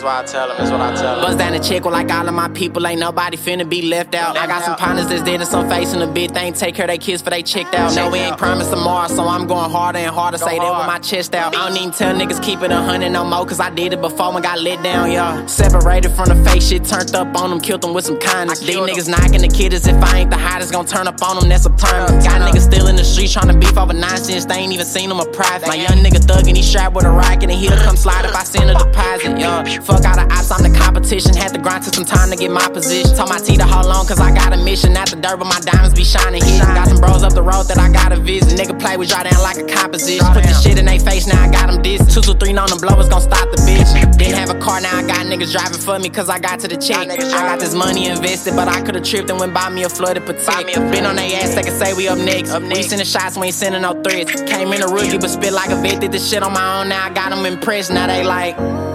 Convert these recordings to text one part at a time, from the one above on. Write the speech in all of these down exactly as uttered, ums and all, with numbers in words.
why I tell them, that's what I tell them. Buzz down the check with like all of my people, ain't nobody finna be left out. I got some partners that's dead and some facing a big thing, take care of their kids for they checked out. No, we ain't promised tomorrow, so I'm going harder and harder, say that with my chest out. I don't even tell niggas keep it a hundred no more, cause I did it before and got let down, y'all. Separated from the fake shit, turned up on them, killed them with some kindness. These niggas knocking the kid as if I ain't the hottest, gon' turn up on them, that's a time. Got niggas still in the streets tryna beef over nonsense, they ain't even seen them a private. My young nigga thuggin', he strapped with a rocket and he'll come slide if I send a deposit, yeah. Fuck all the ops, I'm the competition, had to grind to some time to get my position. Told my T to hold on cause I got a mission, not the dirt but my diamonds be shining hidden. Got some bros up the road that I gotta visit, nigga play, we draw down like a composition. Put this shit in they face, now I got them dissed. Two, two, three, on them blowers gon' stop the bitch. Didn't have a car, now I got niggas driving for me cause I got to the check. I got this money invested, but I could've tripped and went buy me a flooded Patek. Been on they ass, they can say we up next. We sending shots, we ain't sending no threats. Came in a rookie, but spit like a vet. Did this shit on my own, now I got them impressed. Now they like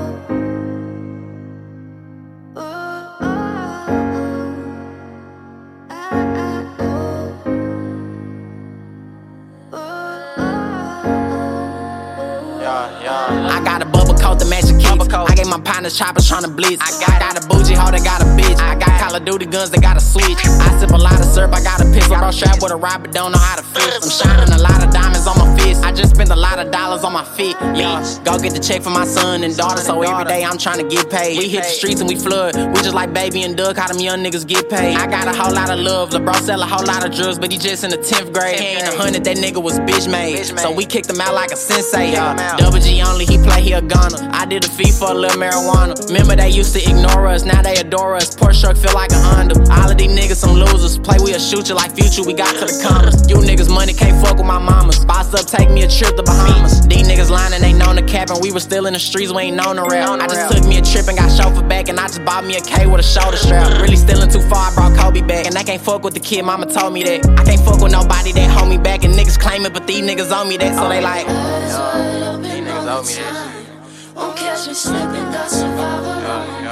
I got a bubble coat to match the kicks. I gave my partners choppers tryna blitz. I got, got a bougie hoe that got a bitch. I got Call of Duty guns that got a switch. I sip a lot of syrup, I got a pistol. Bro strapped with a rod but don't know how to fish. I'm shining a lot of diamonds on my fist. I just spent a lot of dollars on my feet. Yeah, go get the check for my son and daughter, so every day I'm tryna get paid. We hit the streets and we flood. We just like Baby and Doug, how them young niggas get paid. I got a whole lot of love. LeBron sell a whole lot of drugs, but he just in the tenth grade. He ain't a hundred, that nigga was bitch made. So we kicked him out like a sensei. Yeah, Double G only, he play, he a gunner. I did a fee for a little marijuana. Remember they used to ignore us, now they adore us. Porsche truck feel like a Honda. All of these niggas some losers. Play, we'll shoot you like Future, we got to the commas. You niggas money can't fuck with my mamas. Boss up, take me a trip to Bahamas. These niggas lying, they known the cap, and we were still in the streets, we ain't known the rap. I just took me a trip and got chauffeur back, and I just bought me a K with a shoulder strap. Really stealing too far, I brought Kobe back. And I can't fuck with the kid, mama told me that. I can't fuck with nobody that hold me back, and niggas claim it, but these niggas owe me that, so they like, uh, these niggas owe me that. Won't catch me slipping, that's survival.